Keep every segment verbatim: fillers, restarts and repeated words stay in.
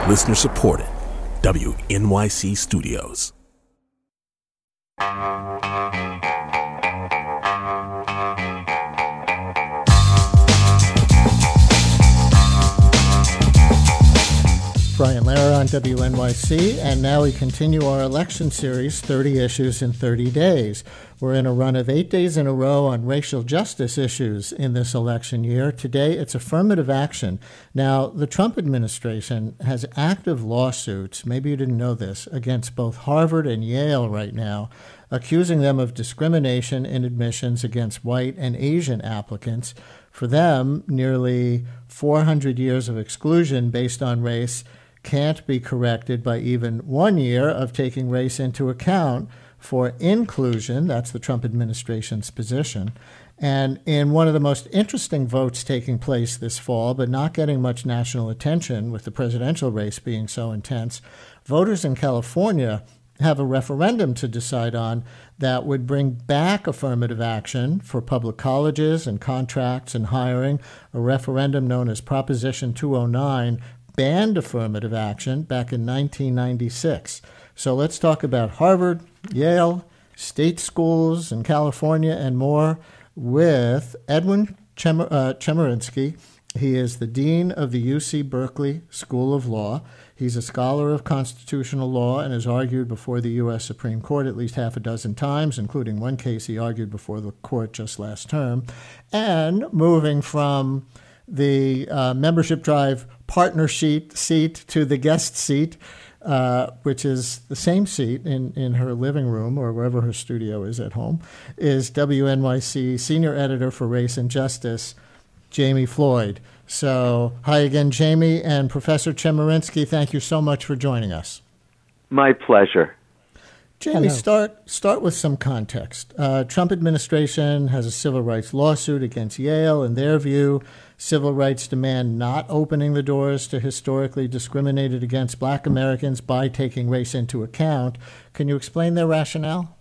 Listener supported. W N Y C Studios. Brian Lehrer on W N Y C, and now we continue our election series, thirty Issues in thirty days. We're in a run of eight days in a row on racial justice issues in this election year. Today, it's affirmative action. Now, the Trump administration has active lawsuits, maybe you didn't know this, against both Harvard and Yale right now, accusing them of discrimination in admissions against white and Asian applicants. For them, nearly four hundred years of exclusion based on race can't be corrected by even one year of taking race into account for inclusion. That's the Trump administration's position. And in one of the most interesting votes taking place this fall, but not getting much national attention with the presidential race being so intense, voters in California have a referendum to decide on that would bring back affirmative action for public colleges and contracts and hiring. A referendum known as Proposition two oh nine banned affirmative action back in nineteen ninety-six. So let's talk about Harvard, Yale, state schools in California, and more with Edwin Chem- uh, Chemerinsky. He is the dean of the U C Berkeley School of Law. He's a scholar of constitutional law and has argued before the U S Supreme Court at least half a dozen times, including one case he argued before the court just last term. And moving from the uh, membership drive partner sheet seat to the guest seat, uh, which is the same seat in, in her living room or wherever her studio is at home, is W N Y C senior editor for Race and Justice, Jamie Floyd. So, hi again, Jamie, and Professor Chemerinsky, thank you so much for joining us. My pleasure. Jamie, Hello. start start with some context. Uh, Trump administration has a civil rights lawsuit against Yale. In their view, civil rights demand not opening the doors to historically discriminated against Black Americans by taking race into account. Can you explain their rationale?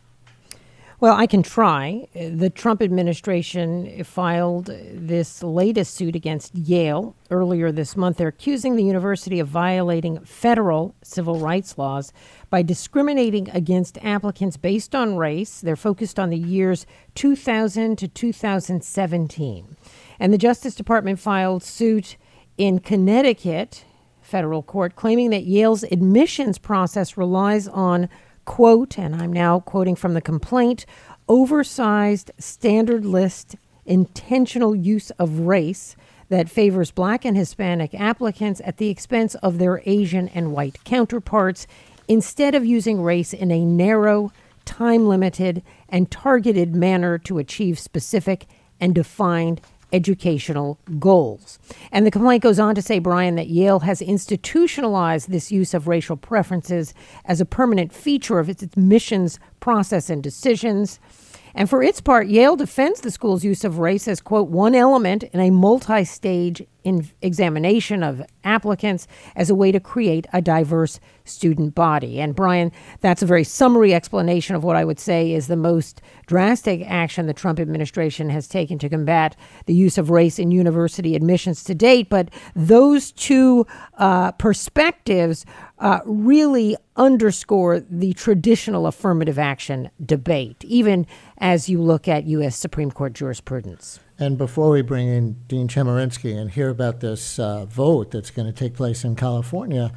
Well, I can try. The Trump administration filed this latest suit against Yale earlier this month. They're accusing the university of violating federal civil rights laws by discriminating against applicants based on race. They're focused on the years two thousand to two thousand seventeen. And the Justice Department filed suit in Connecticut federal court claiming that Yale's admissions process relies on, quote, and I'm now quoting from the complaint, oversized standard list intentional use of race that favors Black and Hispanic applicants at the expense of their Asian and white counterparts, instead of using race in a narrow, time-limited, and targeted manner to achieve specific and defined educational goals. And the complaint goes on to say, Brian, that Yale has institutionalized this use of racial preferences as a permanent feature of its admissions process and decisions. And for its part, Yale defends the school's use of race as, quote, one element in a multi-stage in examination of applicants as a way to create a diverse student body. And Brian, that's a very summary explanation of what I would say is the most drastic action the Trump administration has taken to combat the use of race in university admissions to date. But those two uh, perspectives uh, really underscore the traditional affirmative action debate, even as you look at U S Supreme Court jurisprudence. And before we bring in Dean Chemerinsky and hear about this uh, vote that's going to take place in California,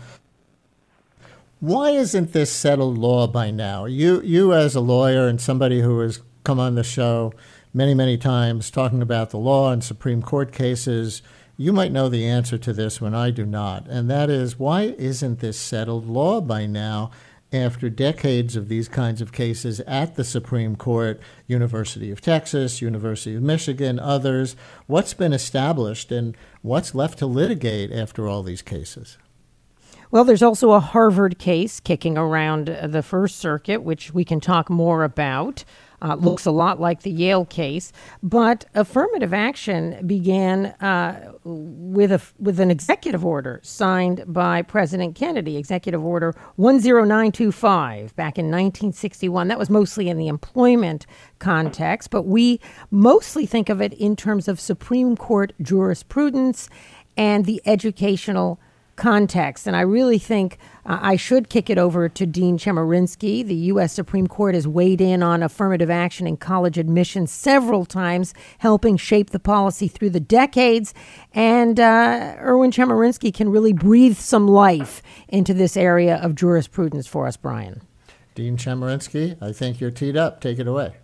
why isn't this settled law by now? You, you as a lawyer and somebody who has come on the show many, many times talking about the law and Supreme Court cases, you might know the answer to this when I do not. And that is, why isn't this settled law by now? After decades of these kinds of cases at the Supreme Court, University of Texas, University of Michigan, others, what's been established and what's left to litigate after all these cases? Well, there's also a Harvard case kicking around the First Circuit, which we can talk more about. Uh, looks a lot like the Yale case, but affirmative action began uh, with a with an executive order signed by President Kennedy, Executive Order one oh nine two five, back in nineteen sixty-one. That was mostly in the employment context, but we mostly think of it in terms of Supreme Court jurisprudence and the educational context. And I really think uh, I should kick it over to Dean Chemerinsky. The U S Supreme Court has weighed in on affirmative action in college admissions several times, helping shape the policy through the decades. And uh, Erwin Chemerinsky can really breathe some life into this area of jurisprudence for us, Brian. Dean Chemerinsky, I think you're teed up. Take it away.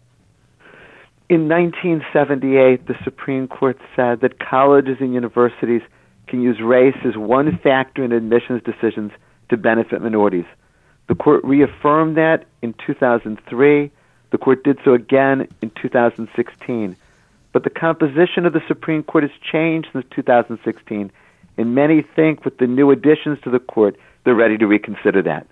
In nineteen seventy-eight, the Supreme Court said that colleges and universities can use race as one factor in admissions decisions to benefit minorities. The court reaffirmed that in two thousand three. The court did so again in two thousand sixteen. But the composition of the Supreme Court has changed since two thousand sixteen, and many think with the new additions to the court, they're ready to reconsider that.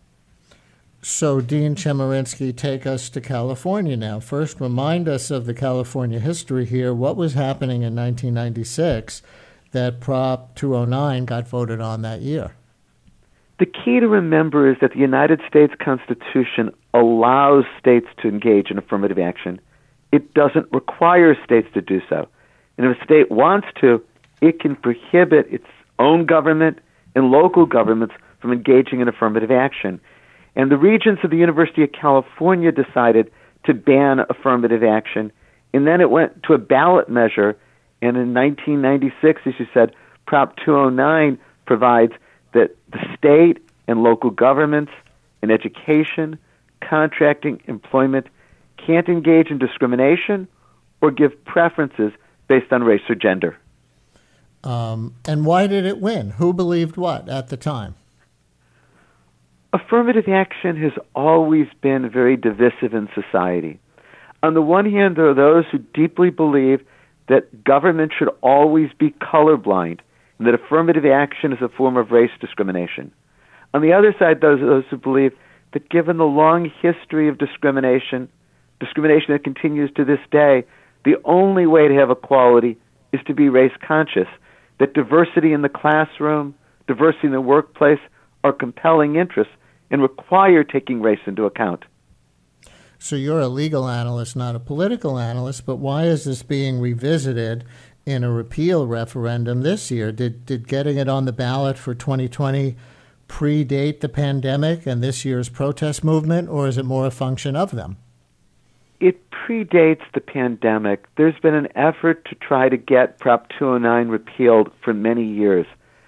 So, Dean Chemerinsky, take us to California now. First, remind us of the California history here. What was happening in nineteen ninety-six that Prop two oh nine got voted on that year? The key to remember is that the United States Constitution allows states to engage in affirmative action. It doesn't require states to do so. And if a state wants to, it can prohibit its own government and local governments from engaging in affirmative action. And the regents of the University of California decided to ban affirmative action. And then it went to a ballot measure. And in nineteen ninety-six, as you said, Prop two oh nine provides that the state and local governments in education, contracting, employment can't engage in discrimination or give preferences based on race or gender. Um, and why did it win? Who believed what at the time? Affirmative action has always been very divisive in society. On the one hand, there are those who deeply believe that government should always be colorblind and that affirmative action is a form of race discrimination. On the other side, those those who believe that given the long history of discrimination, discrimination that continues to this day, the only way to have equality is to be race conscious, that diversity in the classroom, diversity in the workplace are compelling interests and require taking race into account. So you're a legal analyst, not a political analyst, but why is this being revisited in a repeal referendum this year? Did did getting it on the ballot for twenty twenty predate the pandemic and this year's protest movement, or is it more a function of them? It predates the pandemic. There's been an effort to try to get Prop two oh nine repealed for many years.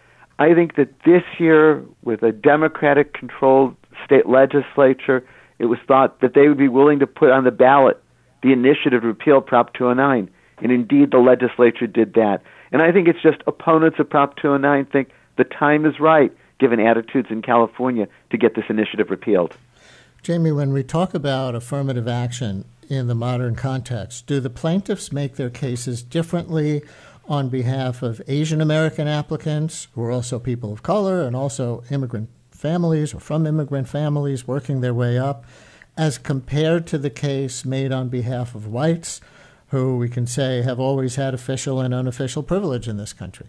I think that this year, with a Democratic-controlled state legislature, it was thought that they would be willing to put on the ballot the initiative to repeal Prop two oh nine. And indeed, the legislature did that. And I think it's just opponents of Prop two oh nine think the time is right, given attitudes in California, to get this initiative repealed. Jamie, when we talk about affirmative action in the modern context, do the plaintiffs make their cases differently on behalf of Asian American applicants, who are also people of color and also immigrant families or from immigrant families working their way up, as compared to the case made on behalf of whites, who we can say have always had official and unofficial privilege in this country?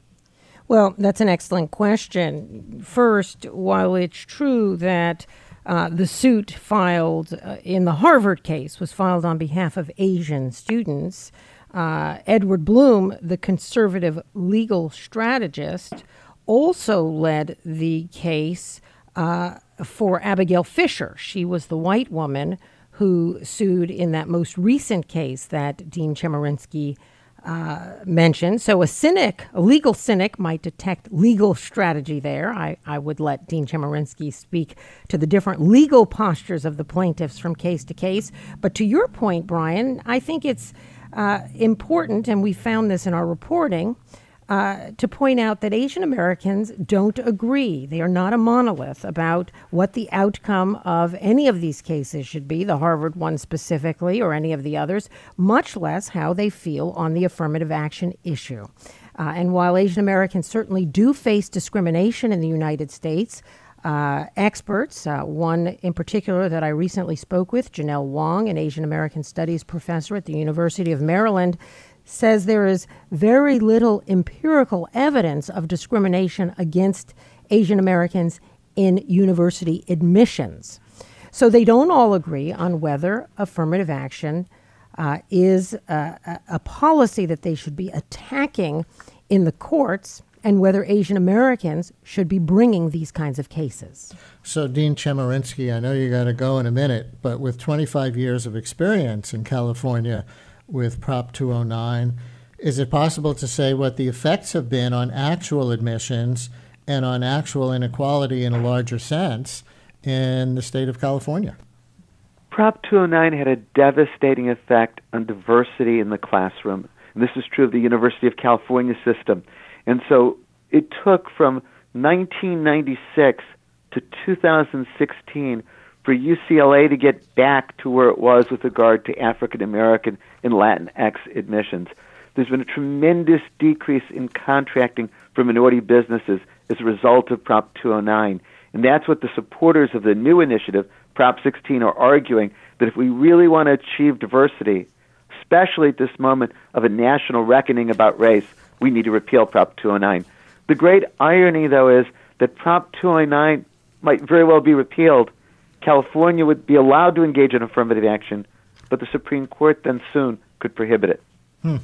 Well, that's an excellent question. First, while it's true that uh, the suit filed uh, in the Harvard case was filed on behalf of Asian students, uh, Edward Bloom, the conservative legal strategist, also led the case uh, for Abigail Fisher. She was the white woman who sued in that most recent case that Dean Chemerinsky uh, mentioned. So a cynic, a legal cynic, might detect legal strategy there. I, I would let Dean Chemerinsky speak to the different legal postures of the plaintiffs from case to case. But to your point, Brian, I think it's uh, important, and we found this in our reporting, Uh, to point out that Asian Americans don't agree. They are not a monolith about what the outcome of any of these cases should be, the Harvard one specifically, or any of the others, much less how they feel on the affirmative action issue. Uh, and while Asian Americans certainly do face discrimination in the United States, uh, experts, uh, one in particular that I recently spoke with, Janelle Wong, an Asian American Studies professor at the University of Maryland, says there is very little empirical evidence of discrimination against Asian Americans in university admissions. So they don't all agree on whether affirmative action uh, is a, a policy that they should be attacking in the courts and whether Asian Americans should be bringing these kinds of cases. So, Dean Chemerinsky, I know you got to go in a minute, but with twenty-five years of experience in California with Prop two oh nine, is it possible to say what the effects have been on actual admissions and on actual inequality in a larger sense in the state of California? Prop two oh nine had a devastating effect on diversity in the classroom. And this is true of the University of California system. And so it took from nineteen ninety-six to two thousand sixteen for U C L A to get back to where it was with regard to African American and Latinx admissions. There's been a tremendous decrease in contracting for minority businesses as a result of Prop two oh nine. And that's what the supporters of the new initiative, Prop sixteen, are arguing, that if we really want to achieve diversity, especially at this moment of a national reckoning about race, we need to repeal Prop two oh nine. The great irony, though, is that Prop two oh nine might very well be repealed. California would be allowed to engage in affirmative action, but the Supreme Court then soon could prohibit it. Hmm.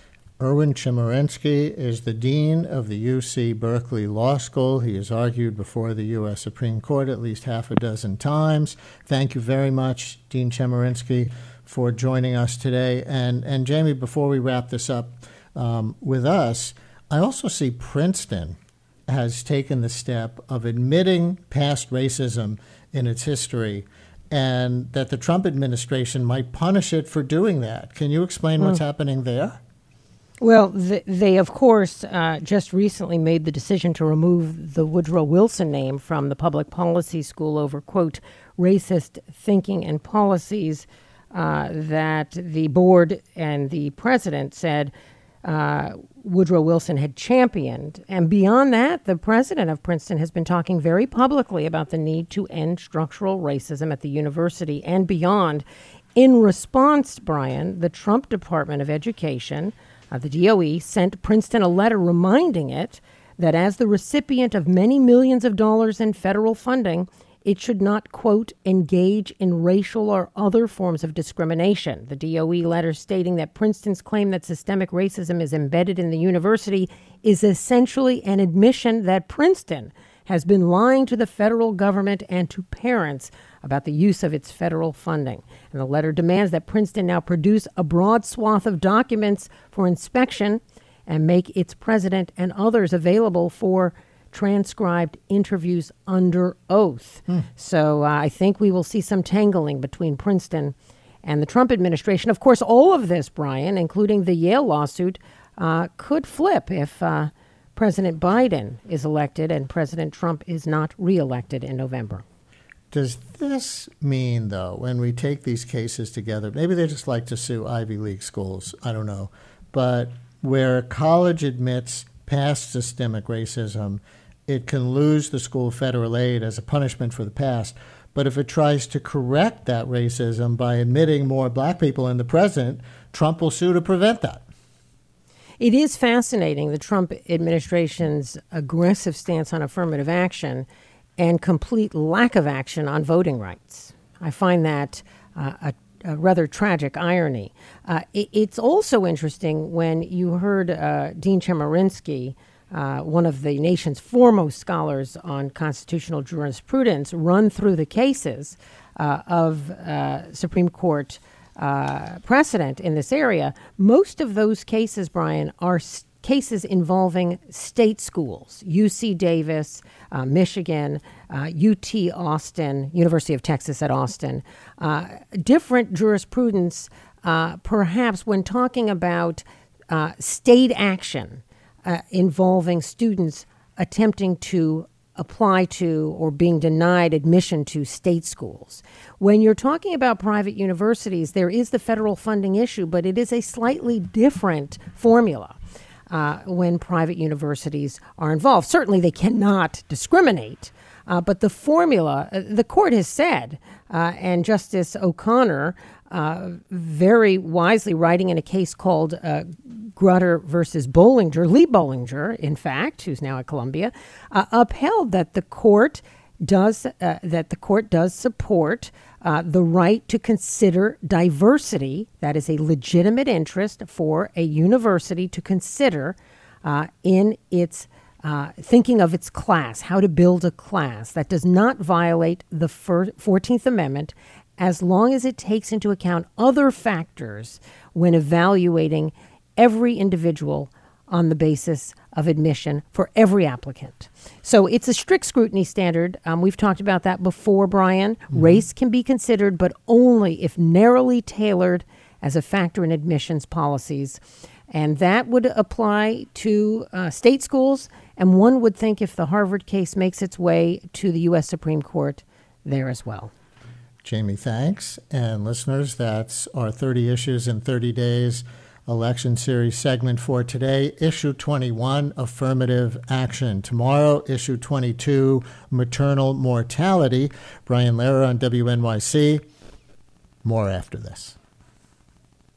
Erwin Chemerinsky is the dean of the U C Berkeley Law School. He has argued before the U S Supreme Court at least half a dozen times. Thank you very much, Dean Chemerinsky, for joining us today. And, and Jamie, before we wrap this up um, with us, I also see Princeton has taken the step of admitting past racism in its history, and that the Trump administration might punish it for doing that. Can you explain mm. what's happening there? Well, th- they, of course, uh, just recently made the decision to remove the Woodrow Wilson name from the public policy school over, quote, racist thinking and policies uh, that the board and the president said uh, Woodrow Wilson had championed. And beyond that, the president of Princeton has been talking very publicly about the need to end structural racism at the university and beyond. In response, Brian, the Trump Department of Education, Uh, the D O E, sent Princeton a letter reminding it that as the recipient of many millions of dollars in federal funding, it should not, quote, engage in racial or other forms of discrimination. The D O E letter stating that Princeton's claim that systemic racism is embedded in the university is essentially an admission that Princeton has been lying to the federal government and to parents about the use of its federal funding. And the letter demands that Princeton now produce a broad swath of documents for inspection and make its president and others available for transcribed interviews under oath. Hmm. So uh, I think we will see some tangling between Princeton and the Trump administration. Of course, all of this, Brian, including the Yale lawsuit, uh, could flip if uh, President Biden is elected and President Trump is not reelected in November. Does this mean, though, when we take these cases together, maybe they just like to sue Ivy League schools, I don't know, but where a college admits past systemic racism, it can lose the school federal aid as a punishment for the past. But if it tries to correct that racism by admitting more black people in the present, Trump will sue to prevent that. It is fascinating, the Trump administration's aggressive stance on affirmative action and complete lack of action on voting rights. I find that uh, a, a rather tragic irony. Uh, it, it's also interesting when you heard uh, Dean Chemerinsky, uh, one of the nation's foremost scholars on constitutional jurisprudence, run through the cases uh, of uh, Supreme Court uh, precedent in this area. Most of those cases, Brian, are st- cases involving state schools, U C Davis, uh, Michigan, uh, U T Austin, University of Texas at Austin. Uh, different jurisprudence, uh, perhaps when talking about uh, state action uh, involving students attempting to apply to or being denied admission to state schools. When you're talking about private universities, there is the federal funding issue, but it is a slightly different formula. Uh, when private universities are involved. Certainly they cannot discriminate, uh, but the formula, uh, the court has said, uh, and Justice O'Connor, uh, very wisely writing in a case called uh, Grutter versus Bollinger, Lee Bollinger, in fact, who's now at Columbia, uh, upheld that the court does uh, that the court does support uh, the right to consider diversity. That is a legitimate interest for a university to consider uh, in its uh, thinking of its class, how to build a class that does not violate the fourteenth Amendment as long as it takes into account other factors when evaluating every individual on the basis of admission for every applicant. So it's a strict scrutiny standard. Um, we've talked about that before, Brian. Mm-hmm. Race can be considered, but only if narrowly tailored as a factor in admissions policies. And that would apply to uh, state schools. And one would think if the Harvard case makes its way to the U S Supreme Court, there as well. Jamie, thanks. And listeners, that's our thirty Issues in thirty Days election series segment for today. Issue twenty-one, affirmative action. Tomorrow, issue twenty-two, maternal mortality. Brian Lehrer on W N Y C. More after this.